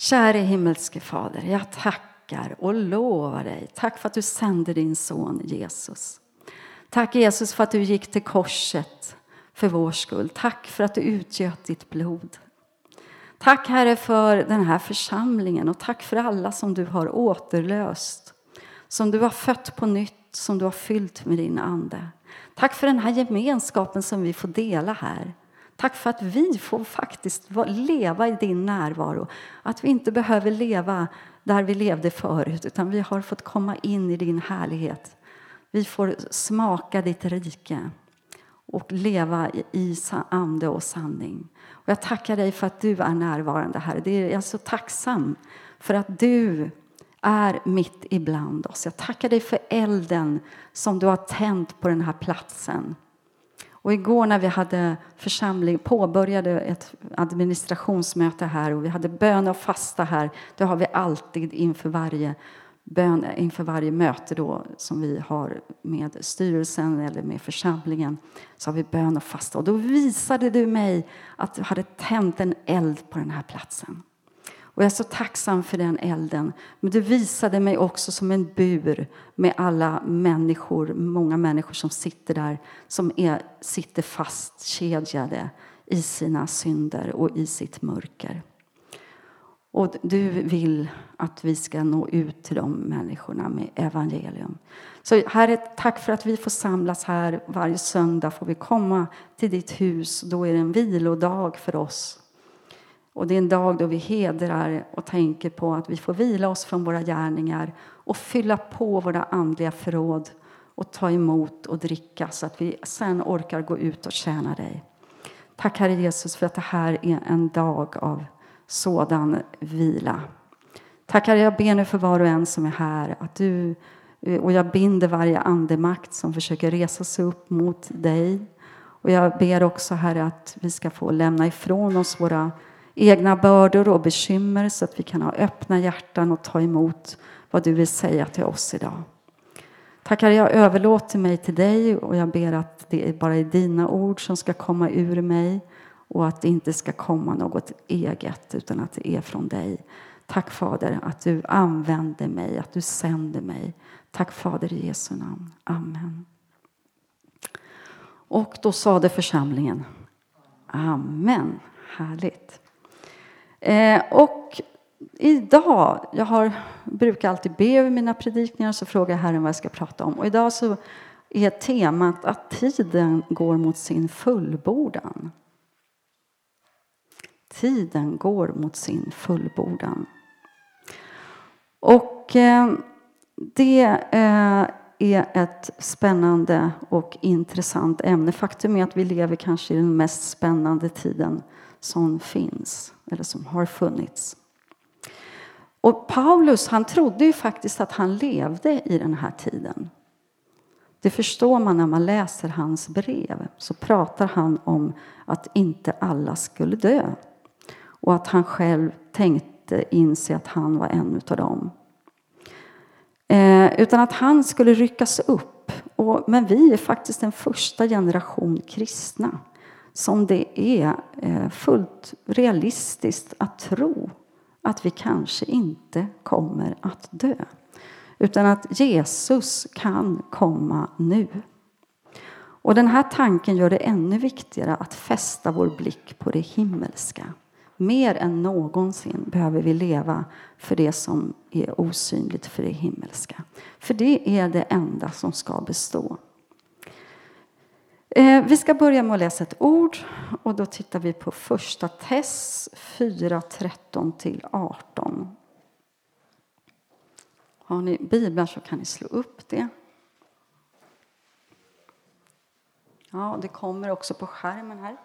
Käre himmelske Fader, jag tackar och lovar dig. Tack för att du sände din son Jesus. Tack Jesus för att du gick till korset för vår skull. Tack för att du utgöt ditt blod. Tack Herre för den här församlingen och tack för alla som du har återlöst. Som du har fött på nytt, som du har fyllt med din ande. Tack för den här gemenskapen som vi får dela här. Tack för att vi får faktiskt leva i din närvaro. Att vi inte behöver leva där vi levde förut utan vi har fått komma in i din härlighet. Vi får smaka ditt rike och leva i ande och sanning. Och jag tackar dig för att du är närvarande här. Jag är så tacksam för att du är mitt ibland oss. Jag tackar dig för elden som du har tänt på den här platsen. Och igår när vi hade församling påbörjade ett administrationsmöte här och vi hade bön och fasta här. Det har vi alltid inför varje möte då som vi har med styrelsen eller med församlingen. Så har vi bön och fasta. Och då visade du mig att du hade tänt en eld på den här platsen. Och jag är så tacksam för den elden. Men du visade mig också som en bur med alla människor, många människor som sitter där. Som sitter fastkedjade i sina synder och i sitt mörker. Och du vill att vi ska nå ut till de människorna med evangelium. Så Herre, tack för att vi får samlas här varje söndag. Får vi komma till ditt hus. Då är det en vilodag för oss. Och det är en dag då vi hedrar och tänker på att vi får vila oss från våra gärningar. Och fylla på våra andliga förråd. Och ta emot och dricka så att vi sen orkar gå ut och tjäna dig. Tack Herre Jesus för att det här är en dag av sådan vila. Tack Herre, jag ber nu för var och en som är här. Och jag binder varje andemakt som försöker resa sig upp mot dig. Och jag ber också Herre att vi ska få lämna ifrån oss våra egna bördor och bekymmer. Så att vi kan ha öppna hjärtan och ta emot vad du vill säga till oss idag. Tack Herre, jag överlåter mig till dig. Och jag ber att det är bara dina ord som ska komma ur mig. Och att det inte ska komma något eget utan att det är från dig. Tack Fader att du använder mig, att du sänder mig. Tack Fader i Jesu namn. Amen. Och då sade församlingen. Amen. Härligt. Och idag, brukar alltid be över mina predikningar så frågar Herren vad jag ska prata om. Och idag så är temat att tiden går mot sin fullbordan. Tiden går mot sin fullbordan. Och det är ett spännande och intressant ämne. Faktum är att vi lever kanske i den mest spännande tiden som finns. Eller som har funnits. Och Paulus han trodde ju faktiskt att han levde i den här tiden. Det förstår man när man läser hans brev. Så pratar han om att inte alla skulle dö. Och att han själv tänkte inse att han var en utav dem. Utan att han skulle ryckas upp. Men vi är faktiskt en första generation kristna. Som det är fullt realistiskt att tro. Att vi kanske inte kommer att dö. Utan att Jesus kan komma nu. Och den här tanken gör det ännu viktigare att fästa vår blick på det himmelska. Mer än någonsin behöver vi leva för det som är osynligt för det himmelska. För det är det enda som ska bestå. Vi ska börja med att läsa ett ord. Och då tittar vi på första Tess 4:13-18. Har ni biblar så kan ni slå upp det. Ja, det kommer också på skärmen här.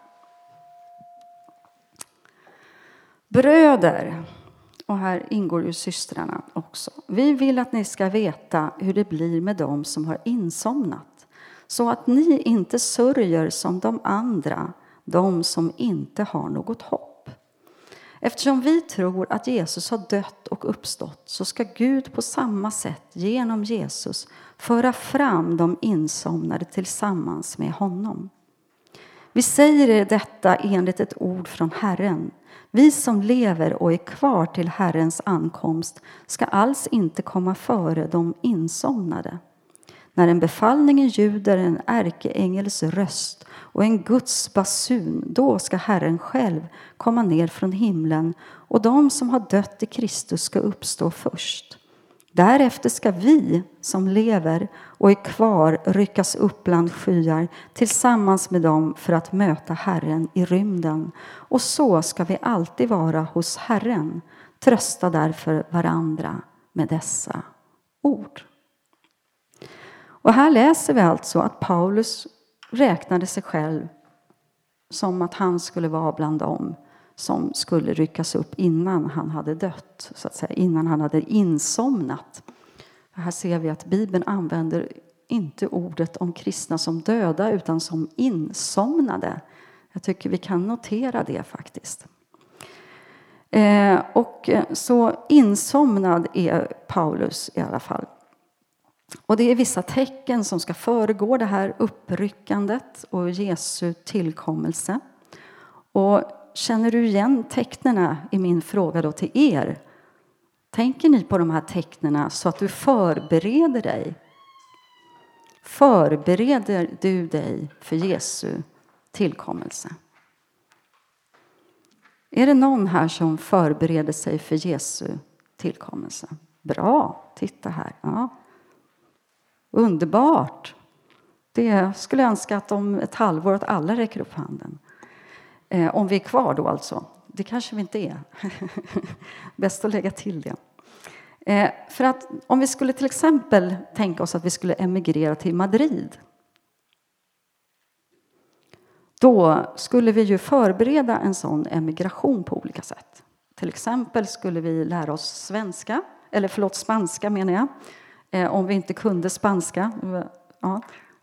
Bröder, och här ingår ju systrarna också. Vi vill att ni ska veta hur det blir med dem som har insomnat. Så att ni inte sörjer som de andra, de som inte har något hopp. Eftersom vi tror att Jesus har dött och uppstått så ska Gud på samma sätt genom Jesus föra fram de insomnade tillsammans med honom. Vi säger er detta enligt ett ord från Herren. Vi som lever och är kvar till Herrens ankomst ska alls inte komma före de insomnade. När en befallning ljuder, en ärkeängels röst och en Guds basun, då ska Herren själv komma ner från himlen och de som har dött i Kristus ska uppstå först. Därefter ska vi som lever och är kvar ryckas upp bland skyar tillsammans med dem för att möta Herren i rymden. Och så ska vi alltid vara hos Herren. Trösta därför varandra med dessa ord. Och här läser vi alltså att Paulus räknade sig själv som att han skulle vara bland dem som skulle ryckas upp innan han hade dött, så att säga, innan han hade insomnat. Här ser vi att Bibeln använder inte ordet om kristna som döda utan som insomnade. Jag tycker vi kan notera det faktiskt. Och så insomnad är Paulus i alla fall. Och det är vissa tecken som ska föregå det här uppryckandet och Jesu tillkommelse. Och känner du igen tecknena i min fråga då till er? Tänker ni på de här tecknena så att du förbereder dig? Förbereder du dig för Jesu tillkommelse? Är det någon här som förbereder sig för Jesu tillkommelse? Bra, titta här. Ja. Underbart. Det skulle jag önska att om ett halvår att alla räcker upp handen. Om vi är kvar då alltså. Det kanske vi inte är. Bäst att lägga till det. För att om vi skulle till exempel tänka oss att vi skulle emigrera till Madrid. Då skulle vi ju förbereda en sån emigration på olika sätt. Till exempel skulle vi lära oss spanska menar jag. Om vi inte kunde spanska. Ja.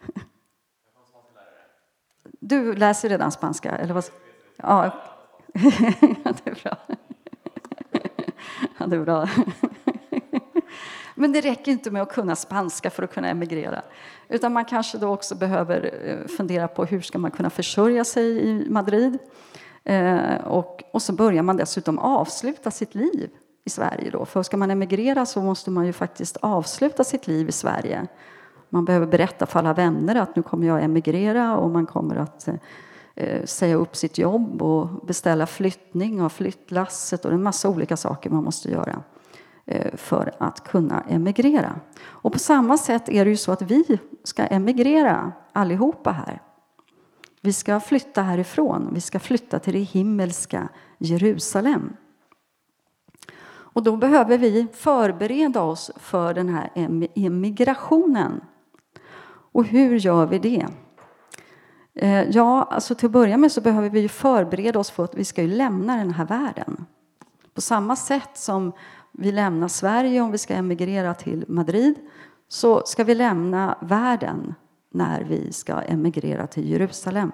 Du läser redan spanska, eller vad? Ja. Ja, det är bra. Ja, det är bra. Men det räcker inte med att kunna spanska för att kunna emigrera. Utan man kanske då också behöver fundera på hur ska man kunna försörja sig i Madrid. Och så börjar man dessutom avsluta sitt liv i Sverige då. För ska man emigrera så måste man ju faktiskt avsluta sitt liv i Sverige. Man behöver berätta för alla vänner att nu kommer jag emigrera och man kommer att säga upp sitt jobb och beställa flyttning av flyttlasset och en massa olika saker man måste göra för att kunna emigrera. Och på samma sätt är det ju så att vi ska emigrera allihopa här. Vi ska flytta härifrån. Vi ska flytta till det himmelska Jerusalem. Och då behöver vi förbereda oss för den här emigrationen. Och hur gör vi det? Ja, alltså till att börja med så behöver vi förbereda oss för att vi ska ju lämna den här världen. På samma sätt som vi lämnar Sverige om vi ska emigrera till Madrid så ska vi lämna världen när vi ska emigrera till Jerusalem.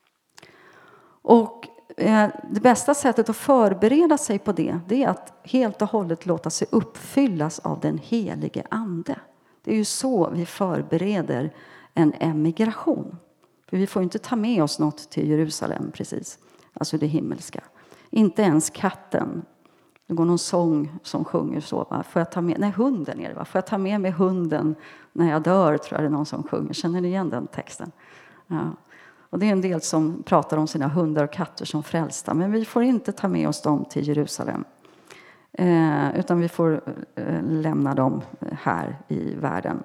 Och det bästa sättet att förbereda sig på det är att helt och hållet låta sig uppfyllas av den helige ande. Det är ju så vi förbereder en emigration. För vi får inte ta med oss något till Jerusalem precis. Alltså det himmelska. Inte ens katten. Det går någon sång som sjunger så. Va? Får jag ta med, nej, hunden är det va? Får jag ta med mig hunden när jag dör, tror jag det är någon som sjunger. Känner ni igen den texten? Ja. Och det är en del som pratar om sina hundar och katter som frälsta. Men vi får inte ta med oss dem till Jerusalem. Utan vi får lämna dem här i världen.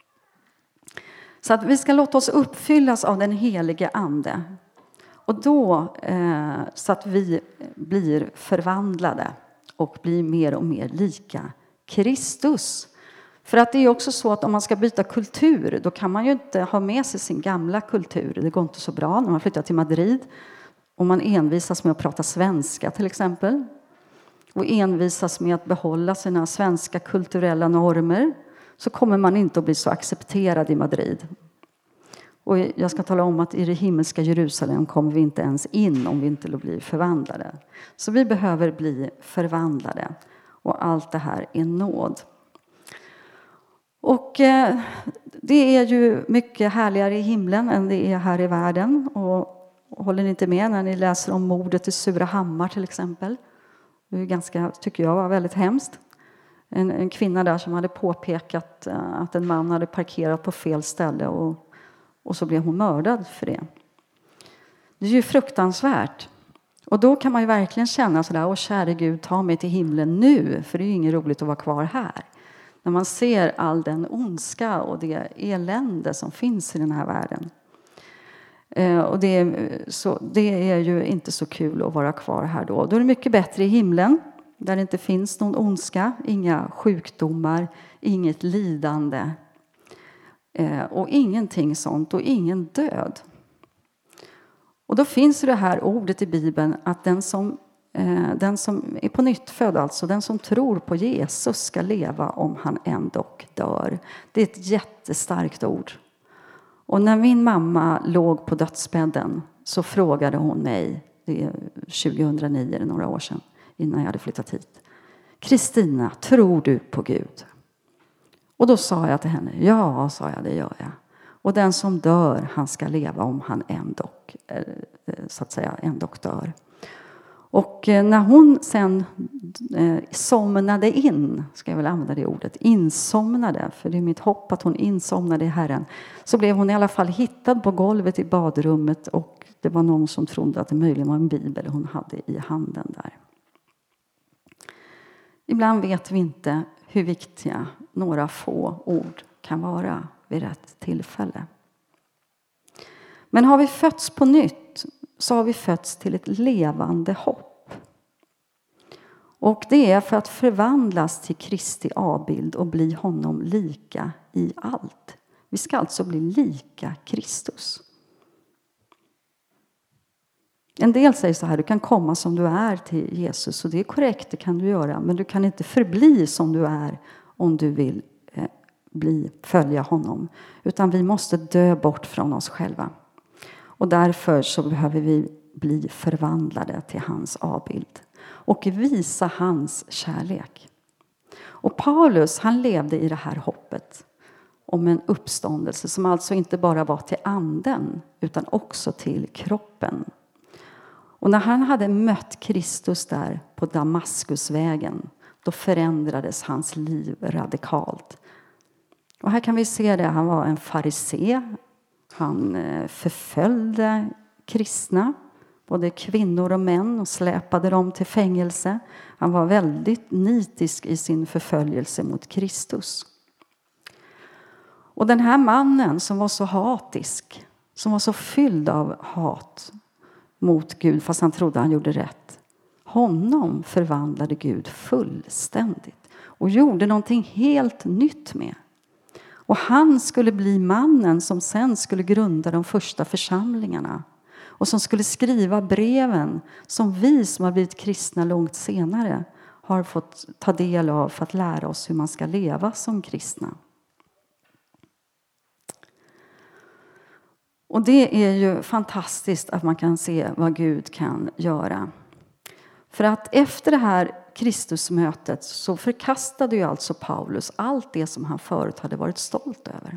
Så att vi ska låta oss uppfyllas av den helige ande. Och då så att vi blir förvandlade och blir mer och mer lika Kristus. För att det är också så att om man ska byta kultur då kan man ju inte ha med sig sin gamla kultur. Det går inte så bra när man flyttar till Madrid. Och man envisas med att prata svenska till exempel. Och envisas med att behålla sina svenska kulturella normer. Så kommer man inte att bli så accepterad i Madrid. Och jag ska tala om att i det himmelska Jerusalem kommer vi inte ens in om vi inte blir förvandlade. Så vi behöver bli förvandlade. Och allt det här är nåd. Och det är ju mycket härligare i himlen än det är här i världen. Och Håller ni inte med när ni läser om mordet i Surahammar till exempel? Det är ganska, tycker jag, var väldigt hemskt. En kvinna där som hade påpekat att en man hade parkerat på fel ställe och så blev hon mördad för det. Det är ju fruktansvärt. Och då kan man ju verkligen känna sådär, åh käre Gud, ta mig till himlen nu, för det är ju inget roligt att vara kvar här. När man ser all den ondska och det elände som finns i den här världen. Och det är ju inte så kul att vara kvar här då. Då är det mycket bättre i himlen, där det inte finns någon ondska, inga sjukdomar, inget lidande och ingenting sånt och ingen död. Och då finns det här ordet i Bibeln att den som är på nytt född, alltså den som tror på Jesus, ska leva om han ändå dör. Det är ett jättestarkt ord. Och när min mamma låg på dödsbädden så frågade hon mig, det är 2009, eller några år sedan, innan jag hade flyttat hit. Kristina, tror du på Gud? Och då sa jag till henne, ja, sa jag, det gör jag. Och den som dör, han ska leva om han ändå, så att säga, ändå dör. Och när hon sen somnade in, ska jag väl använda det ordet, insomnade, för det är mitt hopp att hon insomnade i Herren, så blev hon i alla fall hittad på golvet i badrummet och det var någon som trodde att det möjligen var en bibel hon hade i handen där. Ibland vet vi inte hur viktiga några få ord kan vara vid rätt tillfälle. Men har vi fötts på nytt så har vi fötts till ett levande hopp. Och det är för att förvandlas till Kristi avbild och bli honom lika i allt. Vi ska alltså bli lika Kristus. En del säger så här, du kan komma som du är till Jesus, och det är korrekt, det kan du göra. Men du kan inte förbli som du är om du vill följa honom. Utan vi måste dö bort från oss själva. Och därför så behöver vi bli förvandlade till hans avbild. Och visa hans kärlek. Och Paulus, han levde i det här hoppet om en uppståndelse som alltså inte bara var till anden utan också till kroppen. Och när han hade mött Kristus där på Damaskusvägen, då förändrades hans liv radikalt. Och här kan vi se det, han var en farisé. Han förföljde kristna, både kvinnor och män, och släpade dem till fängelse. Han var väldigt nitisk i sin förföljelse mot Kristus. Och den här mannen som var så hatisk, som var så fylld av hat mot Gud, fast han trodde han gjorde rätt. Honom förvandlade Gud fullständigt och gjorde någonting helt nytt med. Och han skulle bli mannen som sen skulle grunda de första församlingarna. Och som skulle skriva breven som vi som har blivit kristna långt senare har fått ta del av för att lära oss hur man ska leva som kristna. Och det är ju fantastiskt att man kan se vad Gud kan göra. För att efter det här Kristusmötet så förkastade ju alltså Paulus allt det som han förut hade varit stolt över.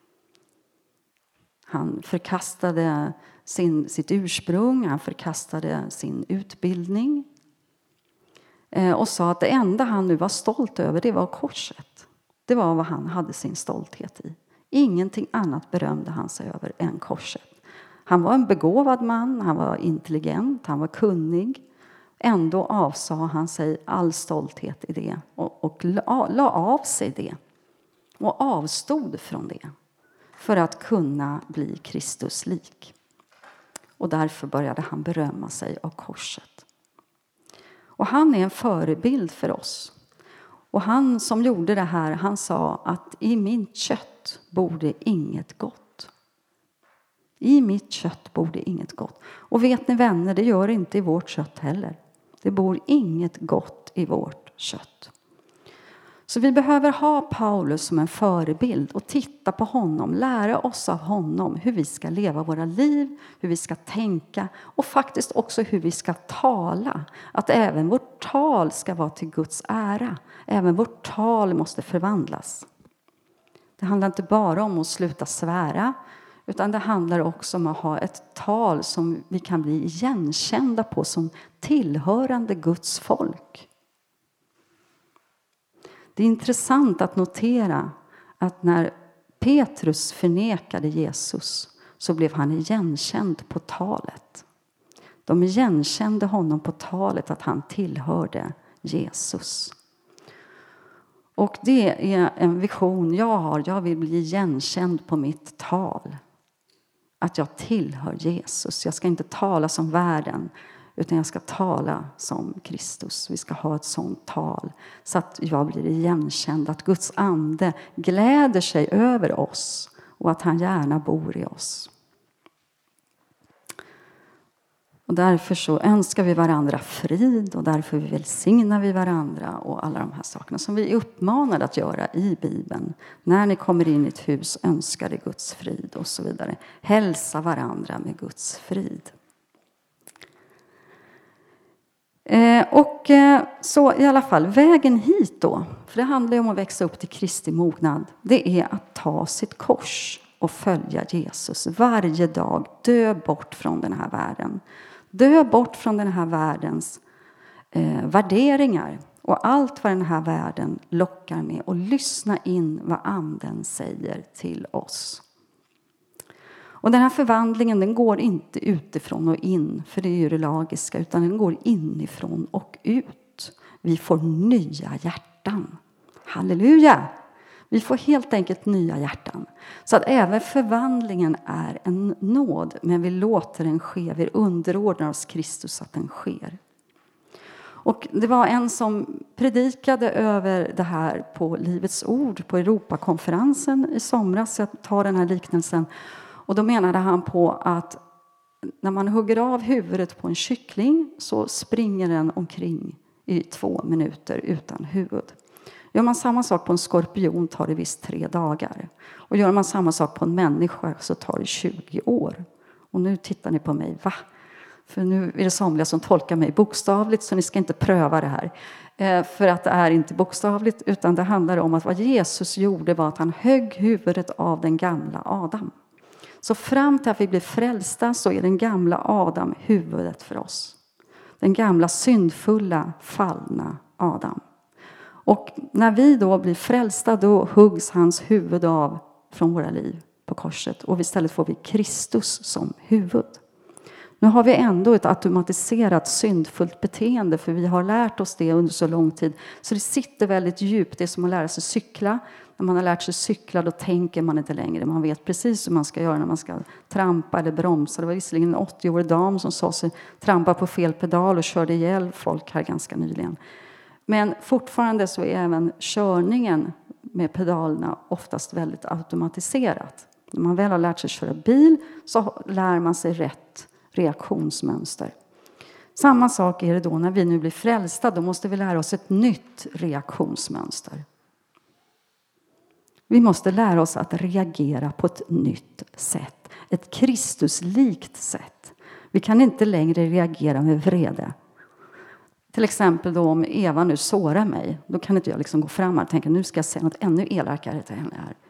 Han förkastade sitt ursprung, han förkastade sin utbildning. Och sa att det enda han nu var stolt över, det var korset. Det var vad han hade sin stolthet i. Ingenting annat berömde han sig över än korset. Han var en begåvad man, han var intelligent, han var kunnig. Ändå avsa han sig all stolthet i det och la av sig det. Och avstod från det för att kunna bli Kristus lik. Och därför började han berömma sig av korset. Och han är en förebild för oss. Och han som gjorde det här, han sa att i mitt kött borde inget gott. I mitt kött borde inget gott. Och vet ni vänner, det gör inte i vårt kött heller. Det bor inget gott i vårt kött. Så vi behöver ha Paulus som en förebild och titta på honom, lära oss av honom hur vi ska leva våra liv, hur vi ska tänka och faktiskt också hur vi ska tala. Att även vårt tal ska vara till Guds ära. Även vårt tal måste förvandlas. Det handlar inte bara om att sluta svära, Utan det handlar också om att ha ett tal som vi kan bli igenkända på som tillhörande Guds folk. Det är intressant att notera att när Petrus förnekade Jesus så blev han igenkänd på talet. De igenkände honom på talet att han tillhörde Jesus. Och det är en vision jag har. Jag vill bli igenkänd på mitt tal. Att jag tillhör Jesus. Jag ska inte tala som världen, utan jag ska tala som Kristus. Vi ska ha ett sånt tal så att jag blir igenkänd. Att Guds ande gläder sig över oss och att han gärna bor i oss. Och därför så önskar vi varandra frid och därför välsignar vi varandra och alla de här sakerna som vi är uppmanade att göra i Bibeln. När ni kommer in i ett hus önskar det Guds frid och så vidare. Hälsa varandra med Guds frid. Så i alla fall, vägen hit då, för det handlar ju om att växa upp till Kristi mognad, det är att ta sitt kors och följa Jesus varje dag. Dö bort från den här världen. Dö bort från den här världens värderingar och allt vad den här världen lockar med och lyssna in vad anden säger till oss. Och den här förvandlingen, den går inte utifrån och in, för det är ju det lagiska, utan den går inifrån och ut. Vi får nya hjärtan. Halleluja! Vi får helt enkelt nya hjärtan. Så att även förvandlingen är en nåd, men vi låter den ske. Vi underordnar oss Kristus att den sker. Och det var en som predikade över det här på Livets ord på Europakonferensen i somras. Jag tar den här liknelsen. Och då menade han på att när man hugger av huvudet på en kyckling så springer den omkring i 2 minuter utan huvud. Gör man samma sak på en skorpion tar det visst 3 dagar. Och gör man samma sak på en människa så tar det 20 år. Och nu tittar ni på mig, va? För nu är det somliga som tolkar mig bokstavligt, så ni ska inte pröva det här. För att det är inte bokstavligt, utan det handlar om att vad Jesus gjorde var att han högg huvudet av den gamla Adam. Så fram till att vi blir frälsta så är den gamla Adam huvudet för oss. Den gamla syndfulla, fallna Adam. Och när vi då blir frälsta, då huggs hans huvud av från våra liv på korset. Och istället får vi Kristus som huvud. Nu har vi ändå ett automatiserat syndfullt beteende, för vi har lärt oss det under så lång tid. Så det sitter väldigt djupt. Det är som att lära sig cykla. När man har lärt sig cykla då tänker man inte längre. Man vet precis hur man ska göra när man ska trampa eller bromsa. Det var visserligen en 80-årig dam som sa sig trampa på fel pedal och körde ihjäl folk här ganska nyligen. Men fortfarande så är även körningen med pedalerna oftast väldigt automatiserat. När man väl har lärt sig köra bil så lär man sig rätt reaktionsmönster. Samma sak är det då när vi nu blir frälsta. Då måste vi lära oss ett nytt reaktionsmönster. Vi måste lära oss att reagera på ett nytt sätt. Ett Kristuslikt sätt. Vi kan inte längre reagera med vrede. Till exempel då om Eva nu sårar mig. Då kan inte jag liksom gå fram och tänka nu ska jag säga något ännu elakare till henne här.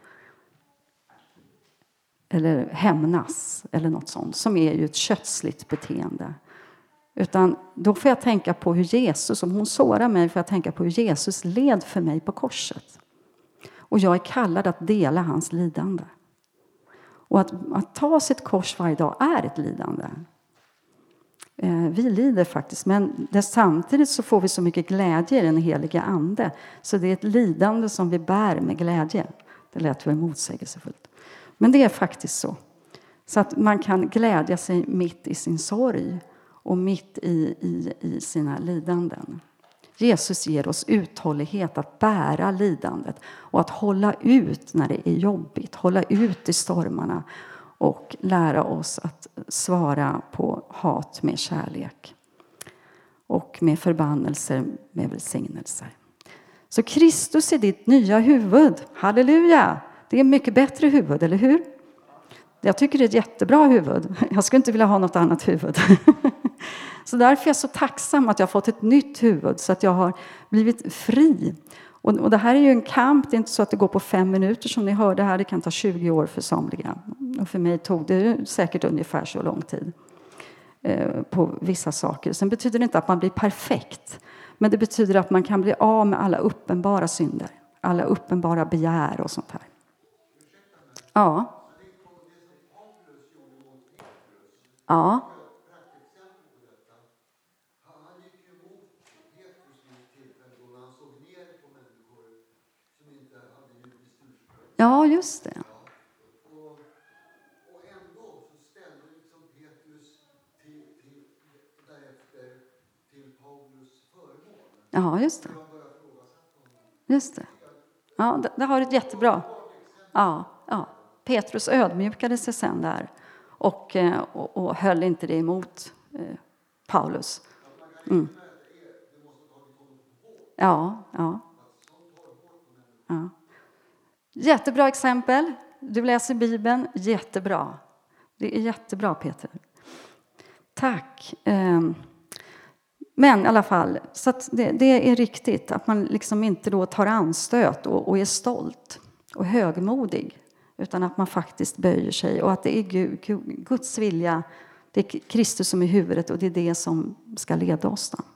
Eller hämnas eller något sånt. Som är ju ett kötsligt beteende. Utan då får jag tänka på hur Jesus, om hon sårar mig får jag tänka på hur Jesus led för mig på korset. Och jag är kallad att dela hans lidande. Och att ta sitt kors varje dag är ett lidande. Vi lider faktiskt, men samtidigt så får vi så mycket glädje i den heliga ande. Så det är ett lidande som vi bär med glädje. Det lät väl motsägelsefullt. Men det är faktiskt så. Så att man kan glädja sig mitt i sin sorg och mitt i sina lidanden. Jesus ger oss uthållighet att bära lidandet och att hålla ut när det är jobbigt. Hålla ut i stormarna och lära oss att svara på hat med kärlek. Och med förbannelser med välsignelser. Så Kristus är ditt nya huvud. Halleluja! Det är mycket bättre huvud, eller hur? Jag tycker det är ett jättebra huvud. Jag skulle inte vilja ha något annat huvud. Så därför är jag så tacksam att jag har fått ett nytt huvud. Så att jag har blivit fri. Och det här är ju en kamp. Det är inte så att det går på 5 minuter som ni hörde här. Det kan ta 20 år för somliga. Och för mig tog det säkert ungefär så lång tid på vissa saker. Sen betyder det inte att man blir perfekt. Men det betyder att man kan bli av med alla uppenbara synder. Alla uppenbara begär och sånt här. Ja. Ja. Ja, just det. Och ändå så ställde liksom Petrus därefter till Paulus förmån. Ja, just det. Just det. Ja, det har ett jättebra. Ja. Petrus ödmjukade sig sen där och höll inte det emot Paulus. Mm. Ja. Jättebra exempel. Du läser Bibeln. Jättebra. Det är jättebra, Peter. Tack. Men i alla fall, så att det är riktigt att man liksom inte då tar anstöt och är stolt och högmodig. Utan att man faktiskt böjer sig och att det är Guds vilja. Det är Kristus som är huvudet och det är det som ska leda oss då.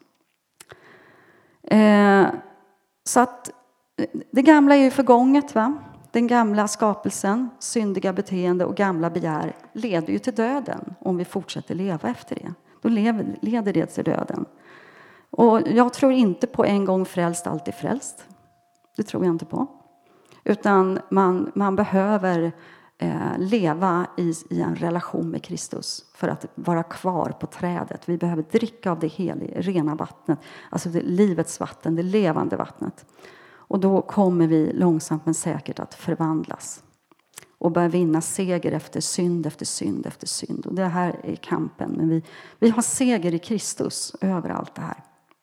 Så att det gamla är ju förgånget, va? Den gamla skapelsen, syndiga beteende och gamla begär leder ju till döden om vi fortsätter leva efter det. Då leder det till döden. Och jag tror inte på en gång frälst, alltid frälst. Det tror jag inte på. Utan man behöver leva i en relation med Kristus för att vara kvar på trädet. Vi behöver dricka av det heliga, rena vattnet. Alltså det livets vatten, det levande vattnet. Och då kommer vi långsamt men säkert att förvandlas. Och börja vinna seger efter synd, efter synd, efter synd. Och det här är kampen. Men vi har seger i Kristus över allt det här.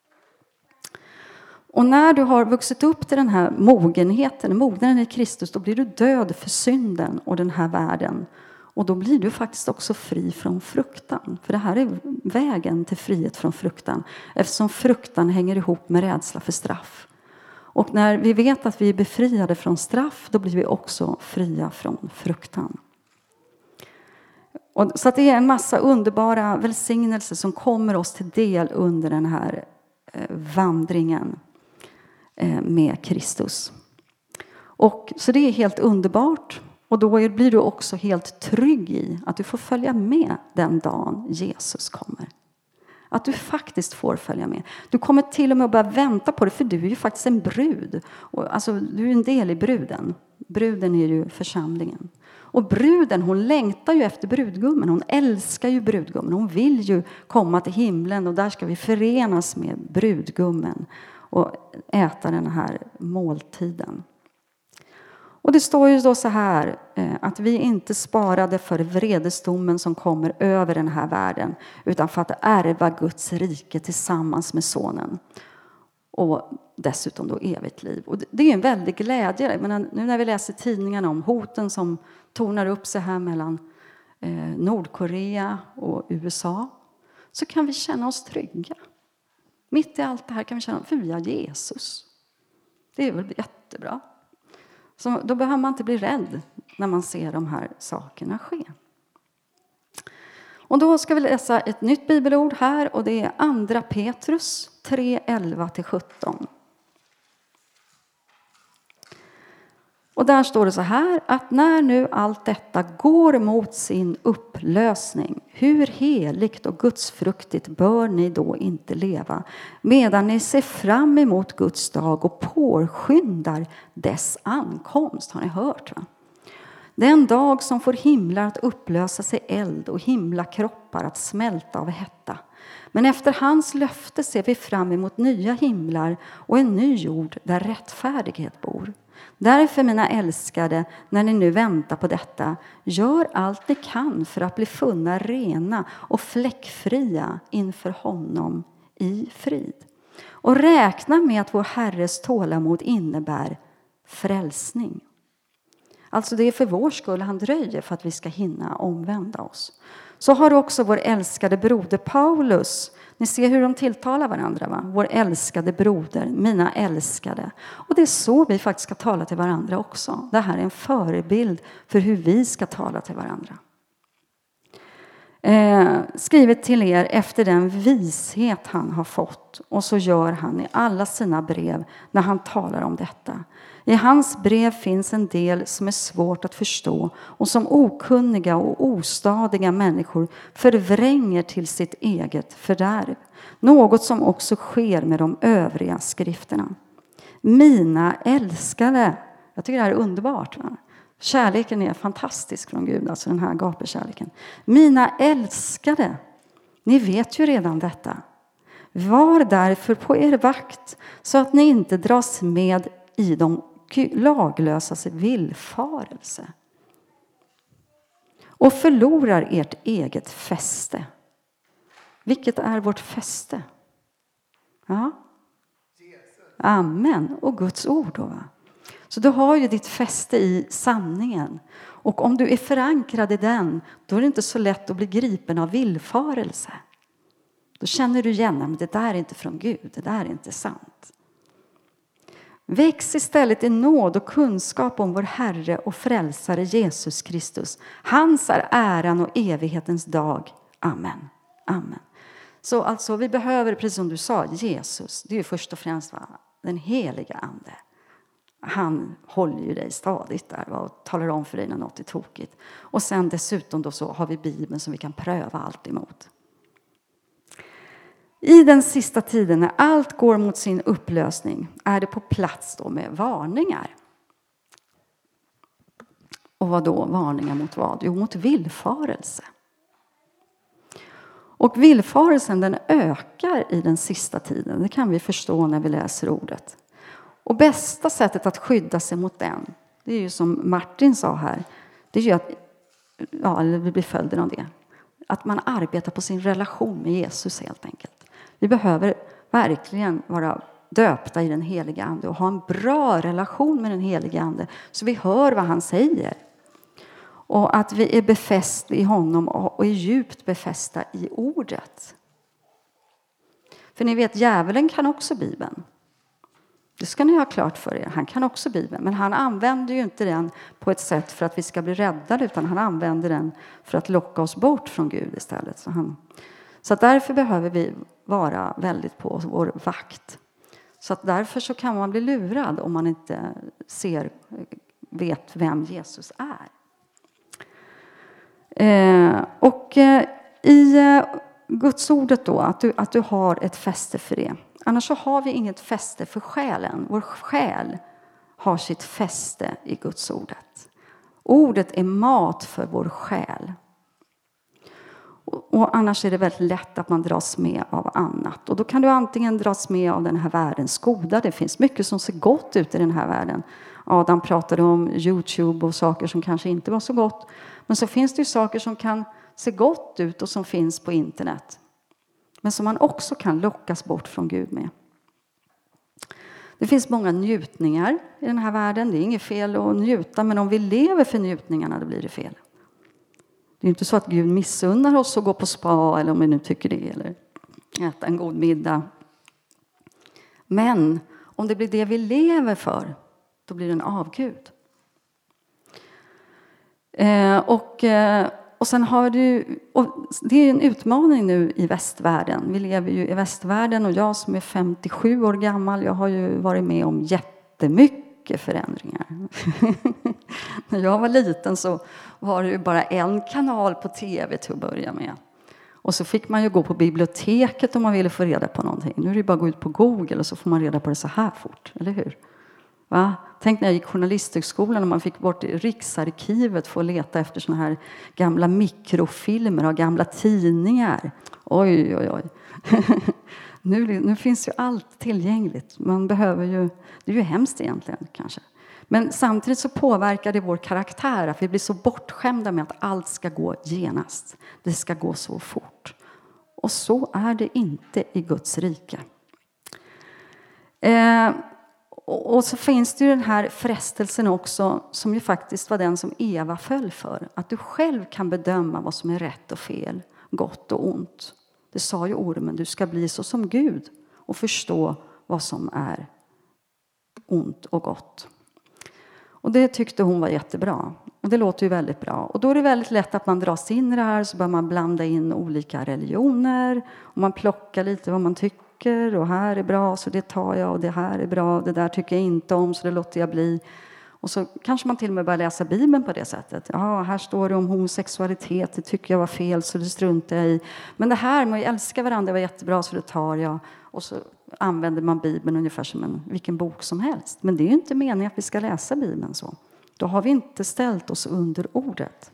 Och när du har vuxit upp till den här mognaden i Kristus, då blir du död för synden och den här världen. Och då blir du faktiskt också fri från fruktan. För det här är vägen till frihet från fruktan. Eftersom fruktan hänger ihop med rädsla för straff. Och när vi vet att vi är befriade från straff, då blir vi också fria från fruktan. Och så att det är en massa underbara välsignelser som kommer oss till del under den här vandringen med Kristus. Och så det är helt underbart. Och då blir du också helt trygg i att du får följa med den dagen Jesus kommer. Att du faktiskt får följa med. Du kommer till och med att börja vänta på det, för du är ju faktiskt en brud. Och alltså, du är en del i bruden. Bruden är ju församlingen. Och bruden, hon längtar ju efter brudgummen. Hon älskar ju brudgummen. Hon vill ju komma till himlen och där ska vi förenas med brudgummen. Och äta den här måltiden. Och det står ju då så här att vi inte sparade för vredesdomen som kommer över den här världen. Utan för att ärva Guds rike tillsammans med sonen. Och dessutom då evigt liv. Och det är en väldig glädje. Men nu när vi läser tidningarna om hoten som tornar upp sig här mellan Nordkorea och USA. Så kan vi känna oss trygga. Mitt i allt det här kan vi känna, för vi har Jesus. Det är väl jättebra. Så då behöver man inte bli rädd när man ser de här sakerna ske. Och då ska vi läsa ett nytt bibelord här. Och det är andra Petrus 3:11-17. Och där står det så här, att när nu allt detta går mot sin upplösning, hur heligt och gudsfruktigt bör ni då inte leva, medan ni ser fram emot Guds dag och påskyndar dess ankomst. Har ni hört, va? Den dag som får himlar att upplösa sig eld och himlakroppar att smälta av hetta. Men efter hans löfte ser vi fram emot nya himlar och en ny jord där rättfärdighet bor. Därför, mina älskade, när ni nu väntar på detta, gör allt ni kan för att bli funna rena och fläckfria inför honom i frid. Och räkna med att vår Herres tålamod innebär frälsning. Alltså det är för vår skull han dröjer för att vi ska hinna omvända oss. Så har du också vår älskade broder Paulus. Ni ser hur de tilltalar varandra, va? Vår älskade broder, mina älskade. Och det är så vi faktiskt ska tala till varandra också. Det här är en förebild för hur vi ska tala till varandra. Skrivet till er efter den vishet han har fått. Och så gör han i alla sina brev när han talar om detta. I hans brev finns en del som är svårt att förstå och som okunniga och ostadiga människor förvränger till sitt eget fördärv. Något som också sker med de övriga skrifterna. Mina älskade, jag tycker det här är underbart, va? Kärleken är fantastisk från Gud, alltså den här agapekärleken. Mina älskade, ni vet ju redan detta. Var därför på er vakt så att ni inte dras med i de laglösas villfarelse. Och förlorar ert eget fäste. Vilket är vårt fäste? Ja. Amen. Och Guds ord då, va? Så du har ju ditt fäste i sanningen. Och om du är förankrad i den, då är det inte så lätt att bli gripen av villfarelse. Då känner du igen att det där är inte från Gud, det där är inte sant. Väx istället i nåd och kunskap om vår Herre och frälsare Jesus Kristus. Hans är äran och evighetens dag. Amen. Amen. Så alltså vi behöver, precis som du sa, Jesus. Det är ju först och främst den heliga ande. Han håller ju dig stadigt där och talar om för dig när något är tokigt. Och sen dessutom då så har vi Bibeln som vi kan pröva allt emot. I den sista tiden när allt går mot sin upplösning är det på plats då med varningar. Och vad då? Varningar mot vad? Jo, mot villfarelse. Och villfarelsen den ökar i den sista tiden. Det kan vi förstå när vi läser ordet. Och bästa sättet att skydda sig mot den, det är ju som Martin sa här, det är ju att, ja, det blir följden av det, att man arbetar på sin relation med Jesus helt enkelt. Vi behöver verkligen vara döpta i den heliga ande och ha en bra relation med den heliga ande så vi hör vad han säger. Och att vi är befäst i honom och är djupt befästa i ordet. För ni vet, djävulen kan också Bibeln. Det ska ni ha klart för er. Han kan också Bibeln. Men han använder ju inte den på ett sätt för att vi ska bli räddade. Utan han använder den för att locka oss bort från Gud istället. Så att därför behöver vi vara väldigt på vår vakt. Så att därför så kan man bli lurad om man inte vet vem Jesus är. I Guds ordet då, att du har ett fäste för det. Annars så har vi inget fäste för själen. Vår själ har sitt fäste i Guds ordet. Ordet är mat för vår själ. Och annars är det väldigt lätt att man dras med av annat. Och då kan du antingen dras med av den här världens goda. Det finns mycket som ser gott ut i den här världen. Adam pratade om YouTube och saker som kanske inte var så gott. Men så finns det ju saker som kan se gott ut och som finns på internet. Men som man också kan lockas bort från Gud med. Det finns många njutningar i den här världen. Det är inget fel att njuta. Men om vi lever för njutningarna, då blir det fel. Det är inte så att Gud missunnar oss att gå på spa. Eller om vi nu tycker det. Eller äta en god middag. Men om det blir det vi lever för, då blir det en avgud. Och sen har du, och det är en utmaning nu i västvärlden. Vi lever ju i västvärlden och jag som är 57 år gammal, jag har ju varit med om jättemycket förändringar. När jag var liten så var det ju bara en kanal på tv till att börja med. Och så fick man ju gå på biblioteket om man ville få reda på någonting. Nu är det ju bara att gå ut på Google och så får man reda på det så här fort, eller hur? Va? Tänk när jag gick journalisthögskolan och man fick bort Riksarkivet för att leta efter såna här gamla mikrofilmer och gamla tidningar. Oj, oj, oj. Nu finns ju allt tillgängligt. Man behöver ju, det är ju hemskt egentligen kanske. Men samtidigt så påverkar det vår karaktär att vi blir så bortskämda med att allt ska gå genast. Det ska gå så fort. Och så är det inte i Guds rike. Och så finns det ju den här frestelsen också, som ju faktiskt var den som Eva föll för. Att du själv kan bedöma vad som är rätt och fel, gott och ont. Det sa ju ormen, du ska bli så som Gud och förstå vad som är ont och gott. Och det tyckte hon var jättebra. Och det låter ju väldigt bra. Och då är det väldigt lätt att man dras in i det här, så börjar man blanda in olika religioner. Och man plockar lite vad man tycker. Och här är bra, så det tar jag. Och det här är bra, det där tycker jag inte om, så det låter jag bli. Och så kanske man till och med börjar läsa Bibeln på det sättet. Ja, här står det om homosexualitet, det tycker jag var fel, så det struntar jag i. Men det här med att älska varandra var jättebra, så det tar jag. Och så använder man Bibeln ungefär som vilken bok som helst. Men det är ju inte meningen att vi ska läsa Bibeln så. Då har vi inte ställt oss under ordet.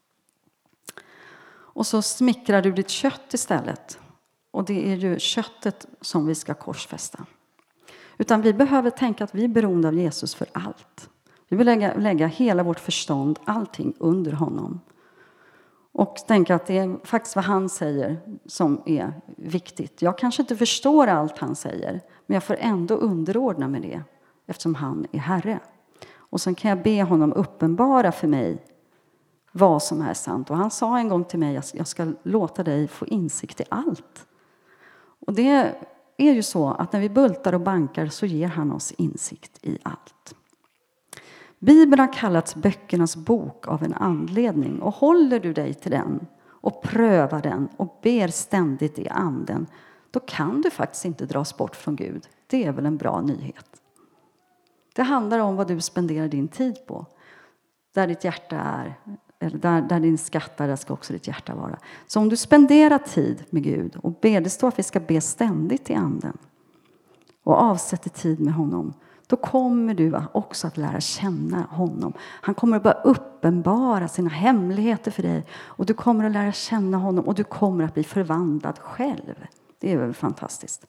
Och så smickrar du ditt kött istället. Och det är ju köttet som vi ska korsfästa. Utan vi behöver tänka att vi är beroende av Jesus för allt. Vi vill lägga hela vårt förstånd, allting under honom. Och tänka att det är faktiskt vad han säger som är viktigt. Jag kanske inte förstår allt han säger, men jag får ändå underordna med det eftersom han är Herre. Och sen kan jag be honom uppenbara för mig vad som är sant. Och han sa en gång till mig att jag ska låta dig få insikt i allt. Och det är ju så att när vi bultar och bankar så ger han oss insikt i allt. Bibeln har kallats böckernas bok av en anledning. Och håller du dig till den och prövar den och ber ständigt i anden, då kan du faktiskt inte dras bort från Gud. Det är väl en bra nyhet. Det handlar om vad du spenderar din tid på. Där ditt hjärta är, eller där din skatt är, där ska också ditt hjärta vara. Så om du spenderar tid med Gud och ber, det står att vi ska be ständigt i anden och avsätter tid med honom, då kommer du också att lära känna honom. Han kommer att börja uppenbara sina hemligheter för dig. Och du kommer att lära känna honom och du kommer att bli förvandlad själv. Det är väl fantastiskt.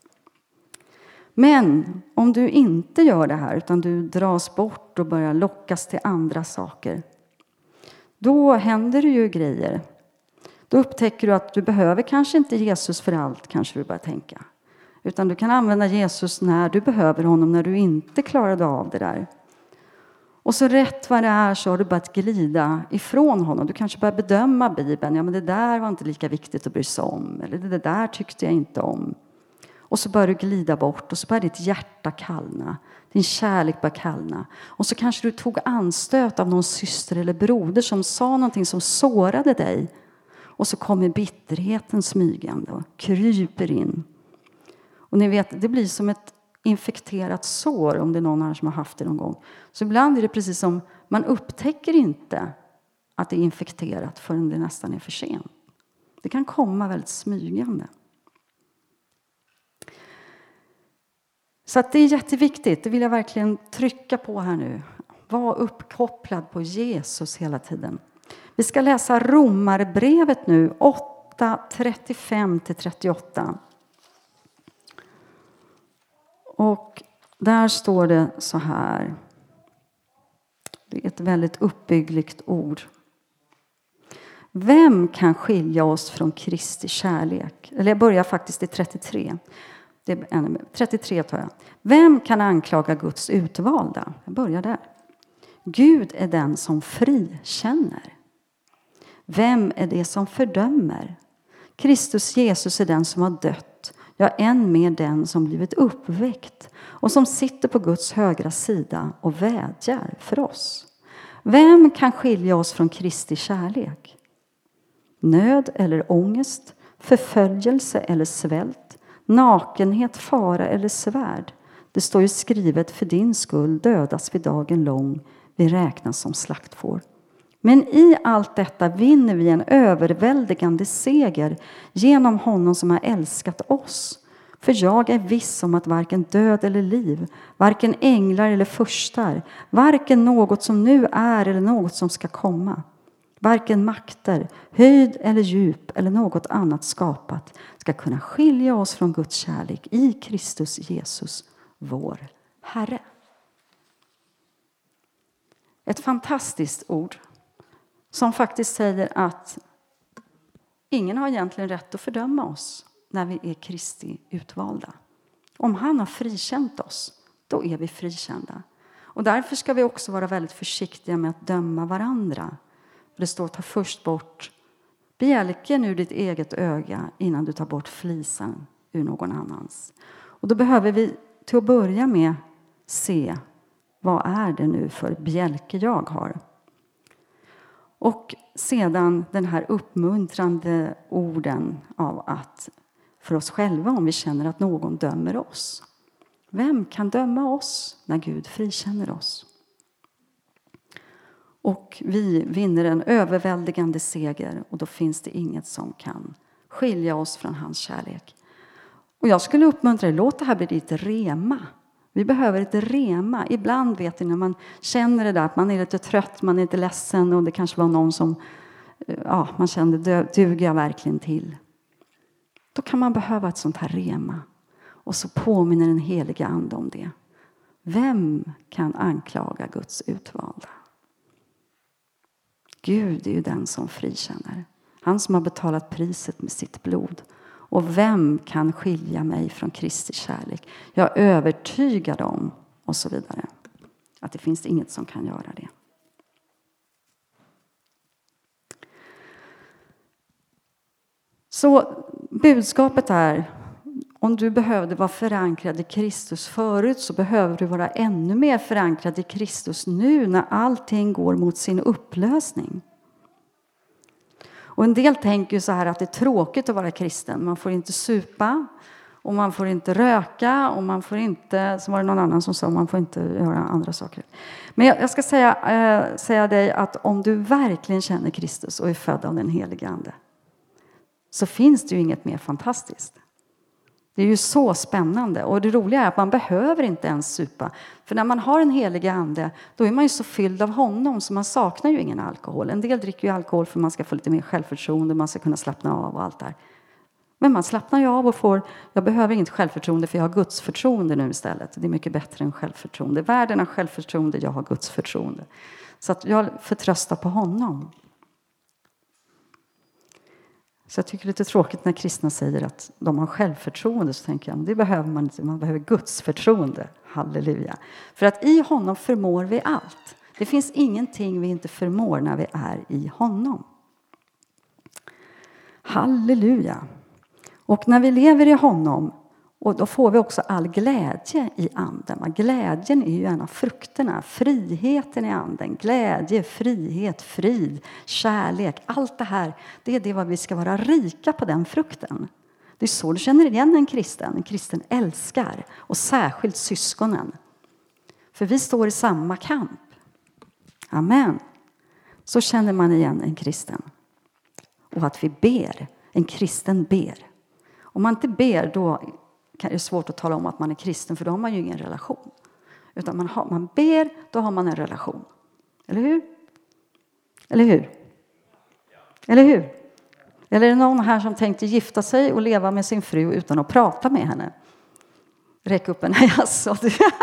Men om du inte gör det här utan du dras bort och börjar lockas till andra saker, då händer det ju grejer. Då upptäcker du att du behöver kanske inte Jesus för allt, kanske du börjar tänka. Utan du kan använda Jesus när du behöver honom, när du inte klarade av det där. Och så rätt vad det är så har du börjat glida ifrån honom. Du kanske börjar bedöma Bibeln. Ja, men det där var inte lika viktigt att bry sig om. Eller det där tyckte jag inte om. Och så börjar du glida bort och så börjar ditt hjärta kallna. Din kärlek börjar kallna. Och så kanske du tog anstöt av någon syster eller broder som sa någonting som sårade dig. Och så kommer bitterheten smygande och kryper in. Och ni vet, det blir som ett infekterat sår om det är någon här som har haft det någon gång. Så ibland är det precis som man upptäcker inte att det är infekterat förrän det nästan är för sent. Det kan komma väldigt smygande. Så att det är jätteviktigt, det vill jag verkligen trycka på här nu. Var uppkopplad på Jesus hela tiden. Vi ska läsa Romarbrevet nu, 8:35-38. Och där står det så här. Det är ett väldigt uppbyggligt ord. Vem kan skilja oss från Kristi kärlek? Eller jag börjar faktiskt i 33. 33 tar jag. Vem kan anklaga Guds utvalda? Jag börjar där. Gud är den som frikänner. Vem är det som fördömer? Kristus Jesus är den som har dött. Ja, än mer den som blivit uppväckt och som sitter på Guds högra sida och vädjar för oss. Vem kan skilja oss från Kristi kärlek? Nöd eller ångest, förföljelse eller svält, nakenhet, fara eller svärd. Det står ju skrivet, för din skull dödas vi dagen lång, vi räknas som slaktfår. Men i allt detta vinner vi en överväldigande seger genom honom som har älskat oss. För jag är viss om att varken död eller liv, varken änglar eller furstar, varken något som nu är eller något som ska komma, varken makter, höjd eller djup eller något annat skapat ska kunna skilja oss från Guds kärlek i Kristus Jesus, vår Herre. Ett fantastiskt ord som faktiskt säger att ingen har egentligen rätt att fördöma oss när vi är Kristi utvalda. Om han har frikänt oss, då är vi frikända. Och därför ska vi också vara väldigt försiktiga med att döma varandra. För det står, ta först bort bjälken ur ditt eget öga innan du tar bort flisen ur någon annans. Och då behöver vi till att börja med se, vad är det nu för bjälke jag har? Och sedan den här uppmuntrande orden av att för oss själva, om vi känner att någon dömer oss. Vem kan döma oss när Gud frikänner oss? Och vi vinner en överväldigande seger, och då finns det inget som kan skilja oss från hans kärlek. Och jag skulle uppmuntra dig, låt det här bli ditt rema. Vi behöver ett rema. Ibland vet ni när man känner det där att man är lite trött, man är lite ledsen, och det kanske var någon som man kände, duger jag verkligen till? Då kan man behöva ett sånt här rema. Och så påminner den heliga ande om det. Vem kan anklaga Guds utvalda? Gud är ju den som frikänner. Han som har betalat priset med sitt blod. Och vem kan skilja mig från Kristi kärlek? Jag är övertygad om, och så vidare, att det finns inget som kan göra det. Så budskapet är, om du behövde vara förankrad i Kristus förut, så behöver du vara ännu mer förankrad i Kristus nu när allting går mot sin upplösning. Och en del tänker ju så här att det är tråkigt att vara kristen. Man får inte supa, och man får inte röka, och man får inte, så var det någon annan som sa, man får inte göra andra saker. Men jag ska säga dig att om du verkligen känner Kristus och är född av den helige ande, så finns det ju inget mer fantastiskt. Det är ju så spännande. Och det roliga är att man behöver inte ens supa. För när man har en helig ande, då är man ju så fylld av honom, så man saknar ju ingen alkohol. En del dricker ju alkohol för man ska få lite mer självförtroende, man ska kunna slappna av och allt det här. Men man slappnar ju av och får, jag behöver inget självförtroende för jag har Guds förtroende nu istället. Det är mycket bättre än självförtroende. Världen har självförtroende, jag har Guds förtroende. Så att jag förtröstar på honom. Så jag tycker det är lite tråkigt när kristna säger att de har självförtroende, så tänker jag, det behöver man inte, man behöver Guds förtroende. Halleluja. För att i honom förmår vi allt. Det finns ingenting vi inte förmår när vi är i honom. Halleluja. Och när vi lever i honom, och då får vi också all glädje i anden. Glädjen är ju en av frukterna. Friheten i anden. Glädje, frihet, frid, kärlek. Allt det här, det är det vad vi ska vara rika på, den frukten. Det är så du känner igen en kristen. En kristen älskar, och särskilt syskonen. För vi står i samma kamp. Amen. Så känner man igen en kristen. Och att vi ber. En kristen ber. Om man inte ber, då är det svårt att tala om att man är kristen, för då har man ju ingen relation. Utan man ber, då har man en relation. Eller hur? Eller hur? Eller hur? Eller är det någon här som tänkte gifta sig och leva med sin fru utan att prata med henne? Räck upp en jaså.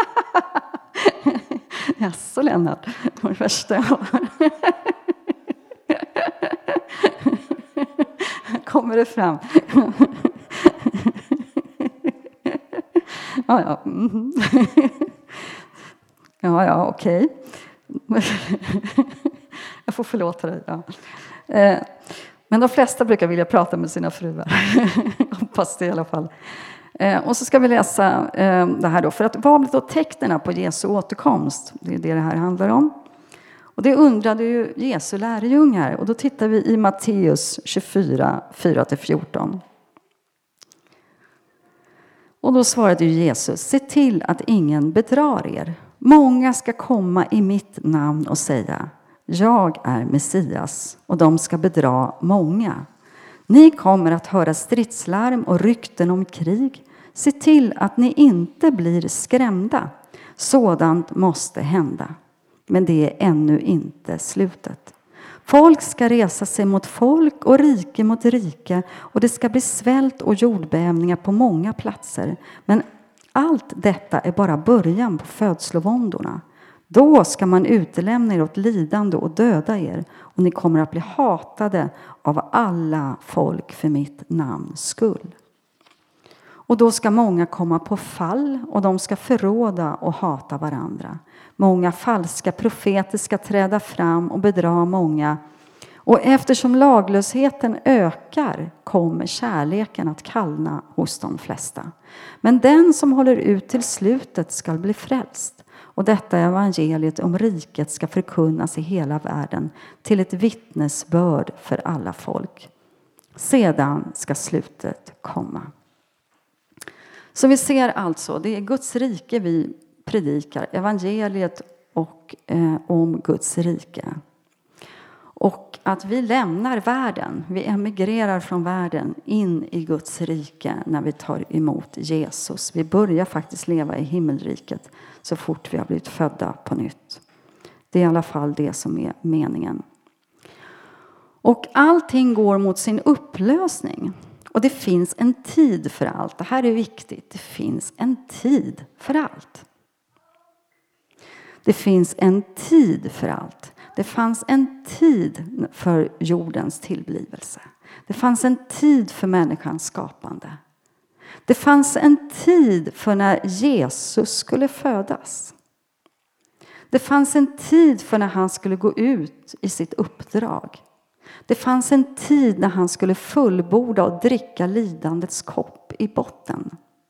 Jaså, Lennart. Det var det värsta jag har. Kommer det fram. Ja. Mm. Ja, okej. Jag får förlåta dig. Ja. Men de flesta brukar vilja prata med sina fruar. Hoppas det i alla fall. Och så ska vi läsa det här då. För att vad blir då tecknen på Jesu återkomst? Det är det här handlar om. Och det undrade ju Jesu lärjungar. Och då tittar vi i Matteus 24, 4-14. Och då svarade Jesus: se till att ingen bedrar er. Många ska komma i mitt namn och säga: jag är Messias, och de ska bedra många. Ni kommer att höra stridslarm och rykten om krig. Se till att ni inte blir skrämda. Sådant måste hända. Men det är ännu inte slutet. Folk ska resa sig mot folk och rike mot rike, och det ska bli svält och jordbävningar på många platser. Men allt detta är bara början på födslovåndorna. Då ska man utelämna er åt lidande och döda er, och ni kommer att bli hatade av alla folk för mitt namns skull. Och då ska många komma på fall och de ska förråda och hata varandra. Många falska profeter ska träda fram och bedra många. Och eftersom laglösheten ökar kommer kärleken att kallna hos de flesta. Men den som håller ut till slutet ska bli frälst. Och detta evangeliet om riket ska förkunnas i hela världen till ett vittnesbörd för alla folk. Sedan ska slutet komma. Så vi ser alltså, det är Guds rike vi predikar, evangeliet och om Guds rike. Och att vi lämnar världen, vi emigrerar från världen in i Guds rike när vi tar emot Jesus. Vi börjar faktiskt leva i himmelriket så fort vi har blivit födda på nytt. Det är i alla fall det som är meningen. Och allting går mot sin upplösning. Och det finns en tid för allt. Det här är viktigt. Det finns en tid för allt. Det finns en tid för allt. Det fanns en tid för jordens tillblivelse. Det fanns en tid för människans skapande. Det fanns en tid för när Jesus skulle födas. Det fanns en tid för när han skulle gå ut i sitt uppdrag. Det fanns en tid när han skulle fullborda och dricka lidandets kopp i botten.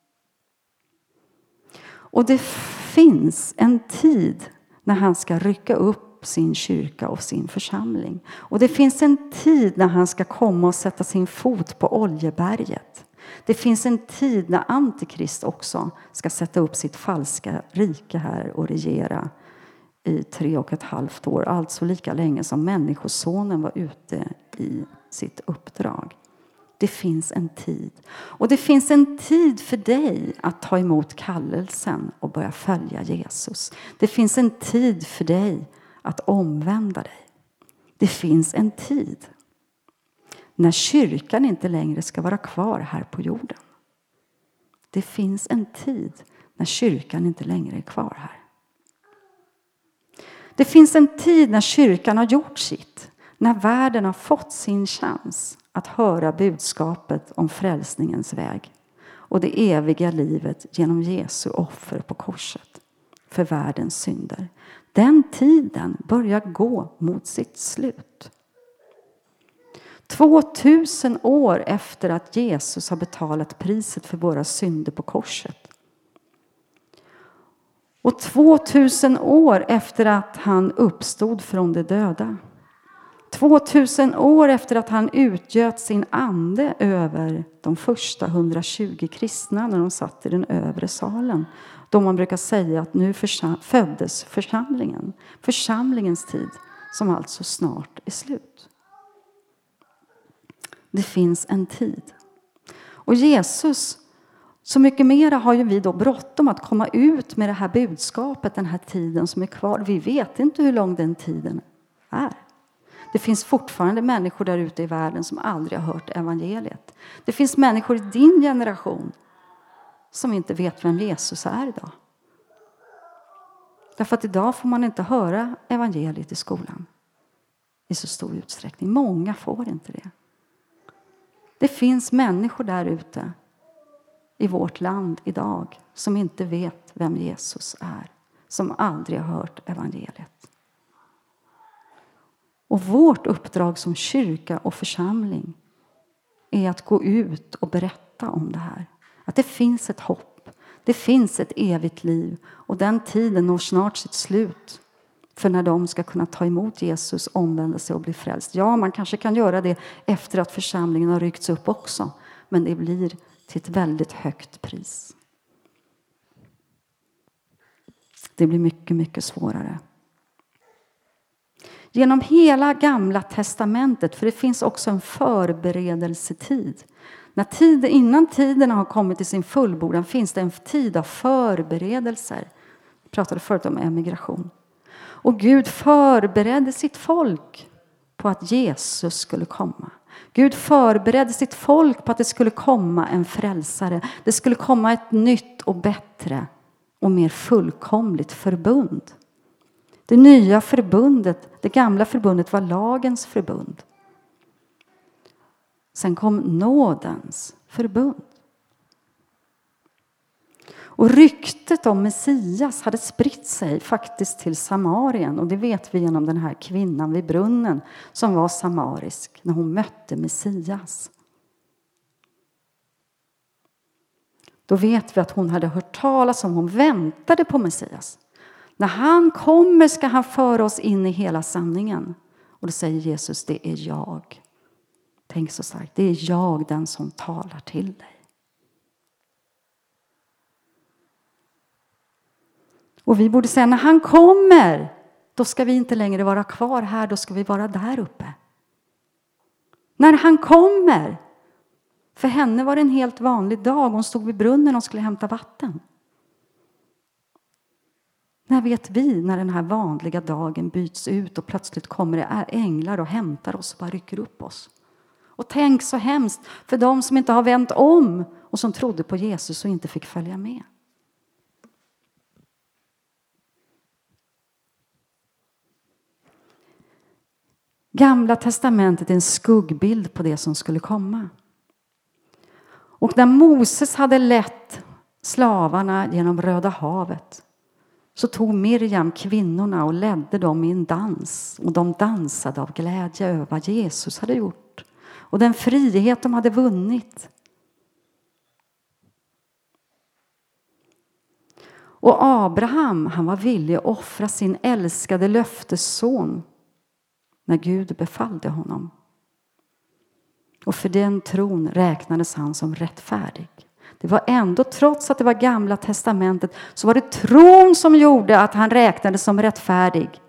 Och det finns en tid när han ska rycka upp sin kyrka och sin församling. Och det finns en tid när han ska komma och sätta sin fot på Oljeberget. Det finns en tid när Antikrist också ska sätta upp sitt falska rike här och regera i 3,5 år. Alltså lika länge som människosonen var ute i sitt uppdrag. Det finns en tid. Och det finns en tid för dig att ta emot kallelsen och börja följa Jesus. Det finns en tid för dig att omvända dig. Det finns en tid när kyrkan inte längre ska vara kvar här på jorden. Det finns en tid när kyrkan inte längre är kvar här. Det finns en tid när kyrkan har gjort sitt. När världen har fått sin chans att höra budskapet om frälsningens väg. Och det eviga livet genom Jesu offer på korset. För världens synder. Den tiden börjar gå mot sitt slut. 2000 år efter att Jesus har betalat priset för våra synder på korset. Och 2000 år efter att han uppstod från de döda. 2000 år efter att han utgöt sin ande över de första 120 kristna när de satt i den övre salen. Då man brukar säga att nu föddes församlingen. Församlingens tid som alltså snart är slut. Det finns en tid. Och Jesus, så mycket mera har ju vi då bråttom att komma ut med det här budskapet den här tiden som är kvar. Vi vet inte hur lång den tiden är. Det finns fortfarande människor där ute i världen som aldrig har hört evangeliet. Det finns människor i din generation som inte vet vem Jesus är idag. Därför att idag får man inte höra evangeliet i skolan i så stor utsträckning. Många får inte det. Det finns människor där ute i vårt land idag som inte vet vem Jesus är. Som aldrig har hört evangeliet. Och vårt uppdrag som kyrka och församling är att gå ut och berätta om det här. Att det finns ett hopp. Det finns ett evigt liv. Och den tiden når snart sitt slut. För när de ska kunna ta emot Jesus, omvända sig och bli frälst. Ja, man kanske kan göra det efter att församlingen har ryckts upp också. Men det blir till ett väldigt högt pris. Det blir mycket, mycket svårare. Genom hela gamla testamentet, för det finns också en förberedelsetid. Innan tiden har kommit till sin fullbordan finns det en tid av förberedelser. Jag pratade förut om emigration. Och Gud förberedde sitt folk på att Jesus skulle komma. Gud förberedde sitt folk på att det skulle komma en frälsare. Det skulle komma ett nytt och bättre och mer fullkomligt förbund. Det nya förbundet, det gamla förbundet var lagens förbund. Sen kom nådens förbund. Och ryktet om Messias hade spritt sig faktiskt till Samarien. Och det vet vi genom den här kvinnan vid brunnen som var samarisk när hon mötte Messias. Då vet vi att hon hade hört talas om, hon väntade på Messias. När han kommer ska han föra oss in i hela sanningen. Och då säger Jesus, det är jag. Tänk så starkt, det är jag den som talar till dig. Och vi borde säga, när han kommer, då ska vi inte längre vara kvar här, då ska vi vara där uppe. När han kommer, för henne var det en helt vanlig dag, hon stod vid brunnen och skulle hämta vatten. När vet vi när den här vanliga dagen byts ut och plötsligt kommer det änglar och hämtar oss och bara rycker upp oss. Och tänk så hemskt för de som inte har vänt om och som trodde på Jesus och inte fick följa med. Gamla testamentet är en skuggbild på det som skulle komma. Och när Moses hade lett slavarna genom Röda havet så tog Miriam kvinnorna och ledde dem i en dans. Och de dansade av glädje över vad Jesus hade gjort. Och den frihet de hade vunnit. Och Abraham, han var villig att offra sin älskade löftesson när Gud befallde honom. Och för den tron räknades han som rättfärdig. Det var ändå, trots att det var gamla testamentet, så var det tron som gjorde att han räknades som rättfärdig.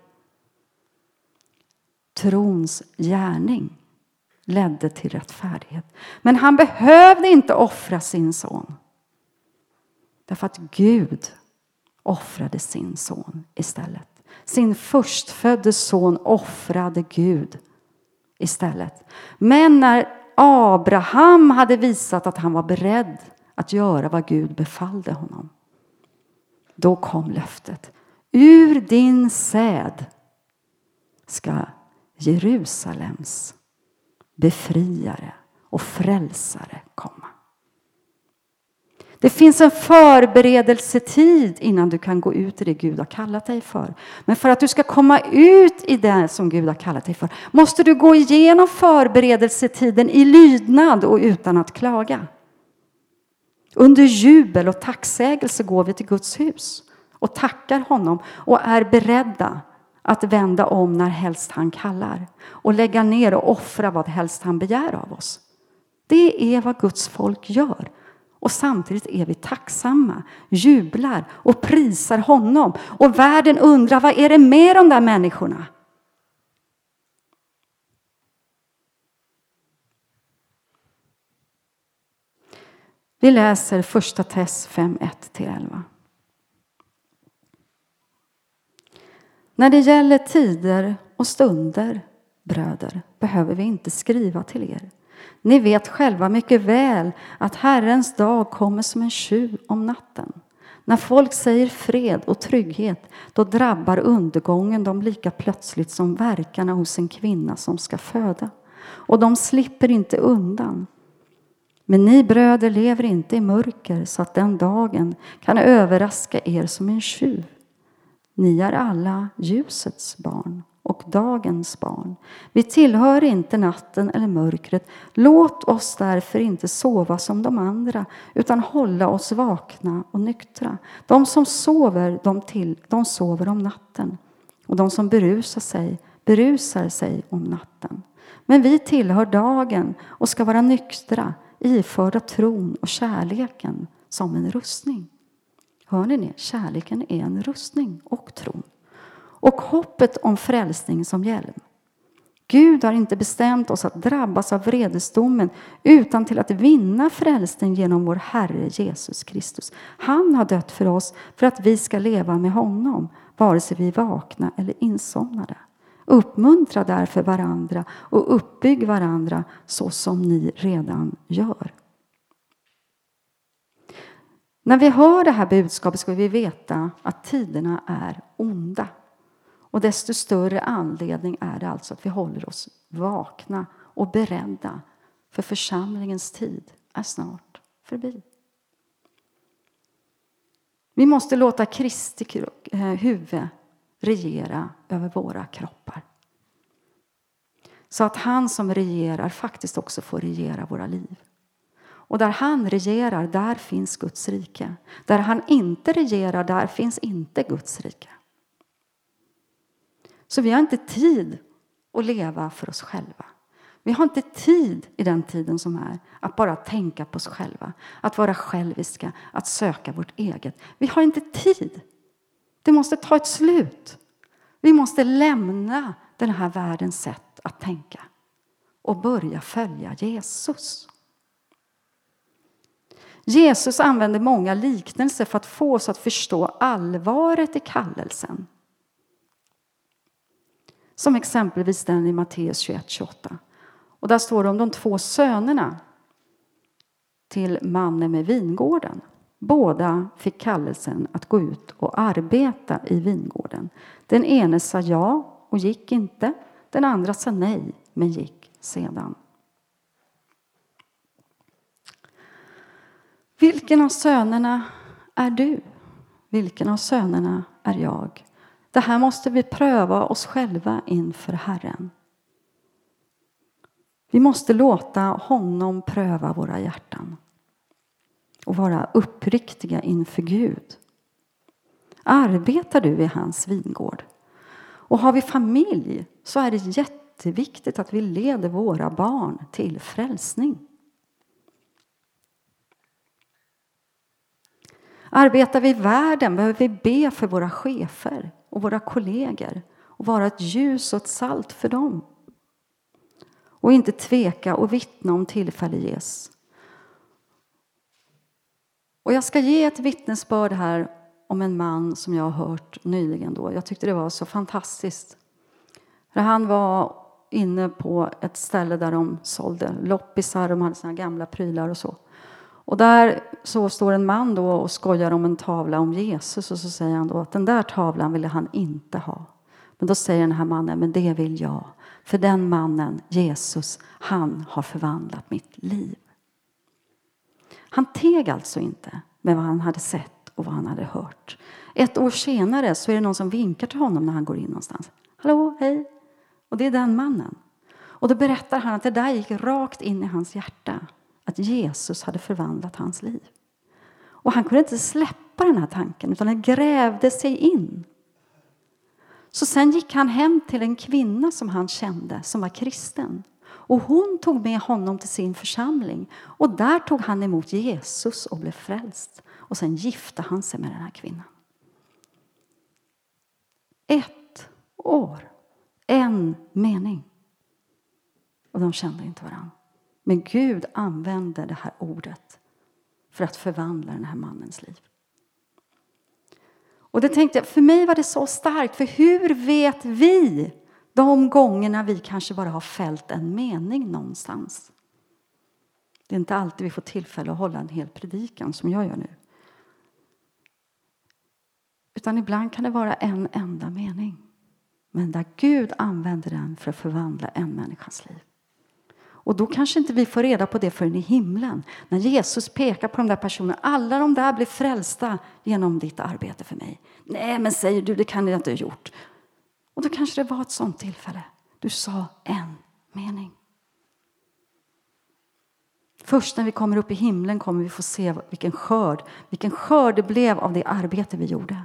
Trons gärning ledde till rättfärdighet. Men han behövde inte offra sin son. Därför att Gud offrade sin son istället. Sin förstfödde son offrade Gud istället. Men när Abraham hade visat att han var beredd att göra vad Gud befallde honom, då kom löftet. Ur din säd ska Jerusalems befriare och frälsare komma. Det finns en förberedelsetid innan du kan gå ut i det Gud har kallat dig för. Men för att du ska komma ut i det som Gud har kallat dig för måste du gå igenom förberedelsetiden i lydnad och utan att klaga. Under jubel och tacksägelse går vi till Guds hus och tackar honom och är beredda att vända om när helst han kallar och lägga ner och offra vad helst han begär av oss. Det är vad Guds folk gör. Och samtidigt är vi tacksamma, jublar och prisar honom. Och världen undrar, vad är det med de där människorna? Vi läser första Tess 5:1-11. När det gäller tider och stunder, bröder, behöver vi inte skriva till er. Ni vet själva mycket väl att Herrens dag kommer som en tjuv om natten. När folk säger fred och trygghet, då drabbar undergången dem lika plötsligt som verkarna hos en kvinna som ska föda. Och de slipper inte undan. Men ni bröder lever inte i mörker så att den dagen kan överraska er som en tjuv. Ni är alla ljusets barn och dagens barn. Vi tillhör inte natten eller mörkret. Låt oss därför inte sova som de andra, utan hålla oss vakna och nyktra. De som sover, de sover om natten. Och de som berusar sig om natten. Men vi tillhör dagen och ska vara nyktra, iförda tron och kärleken som en rustning. Hör ni det? Kärleken är en rustning och tron. Och hoppet om frälsning som hjälm. Gud har inte bestämt oss att drabbas av vredesdomen utan till att vinna frälsning genom vår Herre Jesus Kristus. Han har dött för oss för att vi ska leva med honom, vare sig vi är vakna eller insomnade. Uppmuntra därför varandra och uppbygg varandra så som ni redan gör. När vi hör det här budskapet ska vi veta att tiderna är onda. Och desto större anledning är det alltså att vi håller oss vakna och beredda. För församlingens tid är snart förbi. Vi måste låta Kristi huvud regera över våra kroppar. Så att han som regerar faktiskt också får regera våra liv. Och där han regerar, där finns Guds rike. Där han inte regerar, där finns inte Guds rike. Så vi har inte tid att leva för oss själva. Vi har inte tid i den tiden som är att bara tänka på oss själva. Att vara själviska, att söka vårt eget. Vi har inte tid. Det måste ta ett slut. Vi måste lämna den här världens sätt att tänka. Och börja följa Jesus. Jesus använde många liknelser för att få oss att förstå allvaret i kallelsen. Som exempelvis den i Matteus 21-28. Och där står det om de 2 sönerna till mannen med vingården. Båda fick kallelsen att gå ut och arbeta i vingården. Den ene sa ja och gick inte. Den andra sa nej men gick sedan. Vilken av sönerna är du? Vilken av sönerna är jag? Det här måste vi pröva oss själva inför Herren. Vi måste låta honom pröva våra hjärtan. Och vara uppriktiga inför Gud. Arbetar du i hans vingård? Och har vi familj så är det jätteviktigt att vi leder våra barn till frälsning. Arbetar vi i världen behöver vi be för våra chefer och våra kollegor. Och vara ett ljus och ett salt för dem. Och inte tveka och vittna om tillfälle ges. Och jag ska ge ett vittnesbörd här om en man som jag har hört nyligen då. Jag tyckte det var så fantastiskt. För han var inne på ett ställe där de sålde loppisar. De hade såna gamla prylar och så. Och där så står en man då och skojar om en tavla om Jesus. Och så säger han då att den där tavlan ville han inte ha. Men då säger den här mannen, men det vill jag. För den mannen, Jesus, han har förvandlat mitt liv. Han teg alltså inte med vad han hade sett och vad han hade hört. 1 år senare så är det någon som vinkar till honom när han går in någonstans. Hallå, hej. Och det är den mannen. Och då berättar han att det där gick rakt in i hans hjärta. Att Jesus hade förvandlat hans liv. Och han kunde inte släppa den här tanken utan den grävde sig in. Så sen gick han hem till en kvinna som han kände som var kristen. Och hon tog med honom till sin församling. Och där tog han emot Jesus och blev frälst. Och sen gifte han sig med den här kvinnan. 1 år. 1 mening. Och de kände inte varandra. Men Gud använde det här ordet för att förvandla den här mannens liv. Och det tänkte jag, för mig var det så starkt. För hur vet vi de gångerna vi kanske bara har fällt en mening någonstans? Det är inte alltid vi får tillfälle att hålla en hel predikan som jag gör nu. Utan ibland kan det vara en enda mening. Men där Gud använder den för att förvandla en människas liv. Och då kanske inte vi får reda på det förrän i himlen. När Jesus pekar på de där personerna. Alla de där blir frälsta genom ditt arbete för mig. Nej, men säger du, det kan jag inte ha gjort. Och då kanske det var ett sånt tillfälle. Du sa en mening. Först när vi kommer upp i himlen kommer vi få se vilken skörd det blev av det arbete vi gjorde.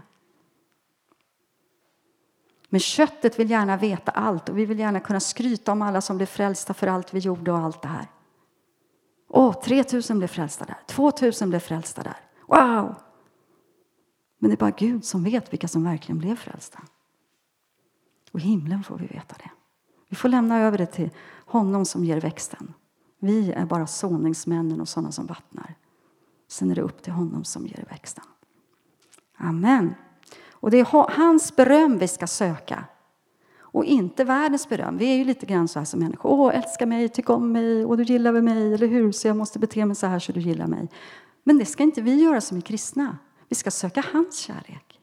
Men köttet vill gärna veta allt. Och vi vill gärna kunna skryta om alla som blev frälsta för allt vi gjorde och allt det här. 3000 blev frälsta där. 2000 blev frälsta där. Wow! Men det är bara Gud som vet vilka som verkligen blev frälsta. Och i himlen får vi veta det. Vi får lämna över det till honom som ger växten. Vi är bara såningsmännen och sådana som vattnar. Sen är det upp till honom som ger växten. Amen. Och det är hans beröm vi ska söka. Och inte världens beröm. Vi är ju lite grann så här som människor. Älska mig, tyck om mig och du gillar väl mig. Eller hur? Så jag måste bete mig så här så du gillar mig. Men det ska inte vi göra som är kristna. Vi ska söka hans kärlek.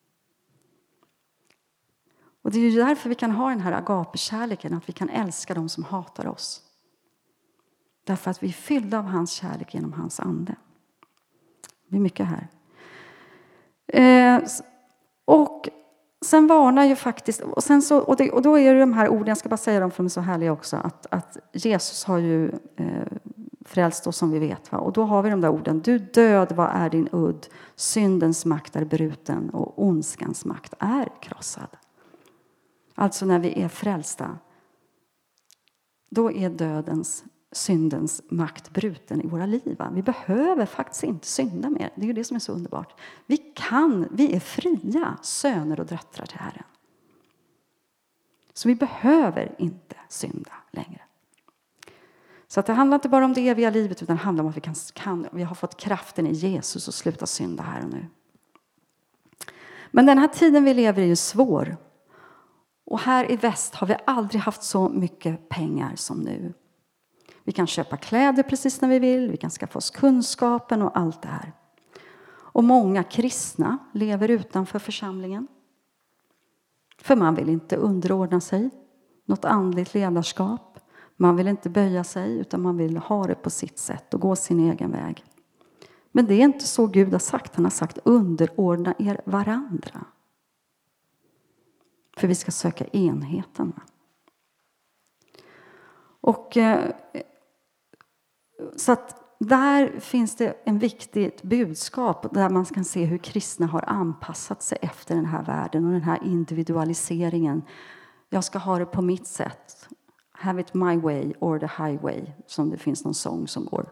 Och det är ju därför vi kan ha den här agape-kärleken. Att vi kan älska dem som hatar oss. Därför att vi är fyllda av hans kärlek genom hans ande. Det är mycket här. Och sen varnar ju faktiskt, och då är det de här orden, jag ska bara säga dem för de är så härliga också, att Jesus har ju frälst oss som vi vet. Va? Och då har vi de där orden, du död, vad är din udd? Syndens makt är bruten och ondskans makt är krossad. Alltså när vi är frälsta, då är syndens makt bruten i våra liv. Va? Vi behöver faktiskt inte synda mer. Det är ju det som är så underbart. Vi är fria söner och döttrar till Herren. Så vi behöver inte synda längre. Så att det handlar inte bara om det eviga livet, utan det handlar om att vi har fått kraften i Jesus att sluta synda här och nu. Men den här tiden vi lever i är ju svår. Och här i väst har vi aldrig haft så mycket pengar som nu. Vi kan köpa kläder precis när vi vill. Vi kan skaffa oss kunskapen och allt det här. Och många kristna lever utanför församlingen. För man vill inte underordna sig något andligt ledarskap. Man vill inte böja sig, utan man vill ha det på sitt sätt och gå sin egen väg. Men det är inte så Gud har sagt. Han har sagt underordna er varandra. För vi ska söka enheten. Och så att där finns det en viktigt budskap där man kan se hur kristna har anpassat sig efter den här världen och den här individualiseringen. Jag ska ha det på mitt sätt. Have it my way or the highway, som det finns någon sång som går.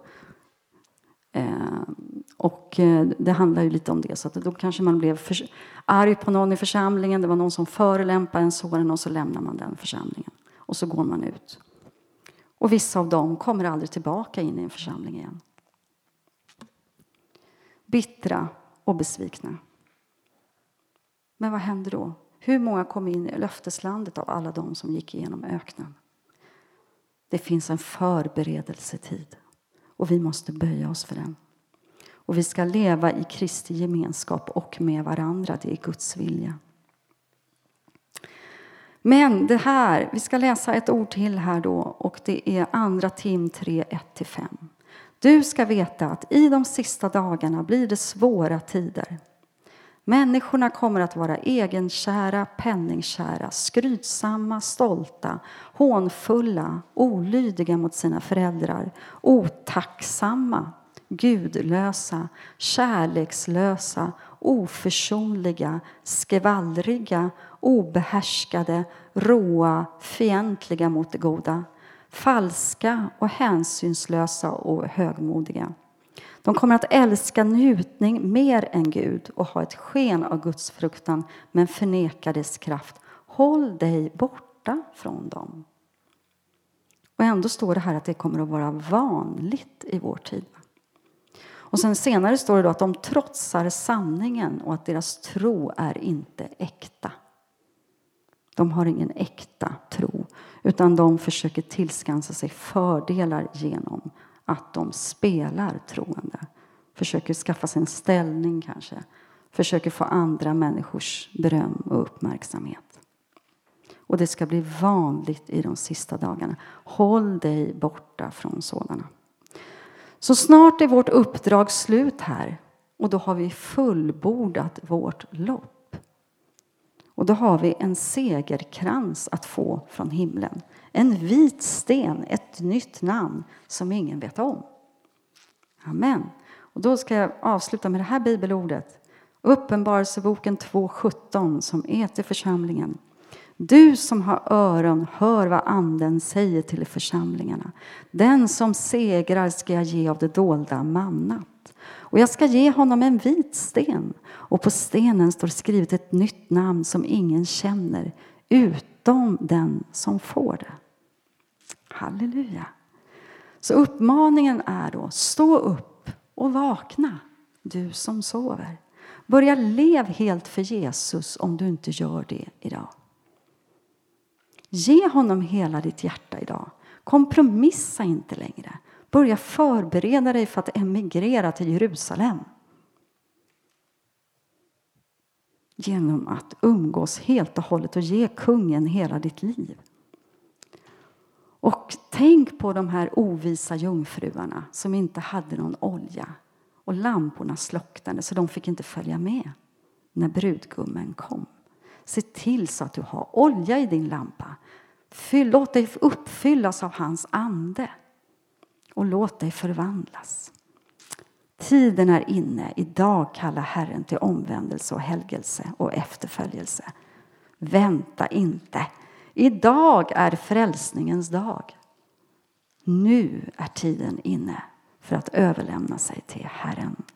Och det handlar ju lite om det, så att då kanske man blev arg på någon i församlingen. Det var någon som förelämpade en sådan, och så lämnar man den församlingen. Och så går man ut. Och vissa av dem kommer aldrig tillbaka in i en församling igen. Bittra och besvikna. Men vad händer då? Hur många kom in i löfteslandet av alla de som gick igenom öknen? Det finns en förberedelsetid. Och vi måste böja oss för den. Och vi ska leva i Kristi gemenskap och med varandra. Det är Guds vilja. Men det här, vi ska läsa ett ord till här då. Och det är andra Tim 3, 1-5. Du ska veta att i de sista dagarna blir det svåra tider. Människorna kommer att vara egenkära, penningkära, skrytsamma, stolta, hånfulla, olydiga mot sina föräldrar, otacksamma, gudlösa, kärlekslösa, oförsonliga, skvallriga, obehärskade, råa, fientliga mot det goda, falska och hänsynslösa och högmodiga. De kommer att älska njutning mer än Gud och ha ett sken av Guds fruktan, men förneka dess kraft. Håll dig borta från dem. Och ändå står det här att det kommer att vara vanligt i vår tid. Och sen senare står det då att de trotsar sanningen och att deras tro är inte äkta. De har ingen äkta tro, utan de försöker tillskansa sig fördelar genom att de spelar troende. Försöker skaffa sig en ställning kanske. Försöker få andra människors beröm och uppmärksamhet. Och det ska bli vanligt i de sista dagarna. Håll dig borta från sådana. Så snart är vårt uppdrag slut här. Och då har vi fullbordat vårt lopp. Och då har vi en segerkrans att få från himlen. En vit sten, ett nytt namn som ingen vet om. Amen. Och då ska jag avsluta med det här bibelordet. Uppenbarelseboken 2:17 som är till församlingen. Du som har öron, hör vad anden säger till församlingarna. Den som segrar ska jag ge av det dolda mannat. Och jag ska ge honom en vit sten. Och på stenen står skrivet ett nytt namn som ingen känner. Utom den som får det. Halleluja. Så uppmaningen är då, stå upp och vakna, du som sover. Börja lev helt för Jesus om du inte gör det idag. Ge honom hela ditt hjärta idag. Kompromissa inte längre. Börja förbereda dig för att emigrera till Jerusalem. Genom att umgås helt och hållet och ge kungen hela ditt liv. Och tänk på de här ovisa jungfruarna som inte hade någon olja. Och lamporna slocknade så de fick inte följa med. när brudgummen kom. Se till så att du har olja i din lampa. Låt dig uppfyllas av hans ande. Och låt dig förvandlas. Tiden är inne. Idag kallar Herren till omvändelse och helgelse och efterföljelse. Vänta inte. Idag är frälsningens dag. Nu är tiden inne för att överlämna sig till Herren.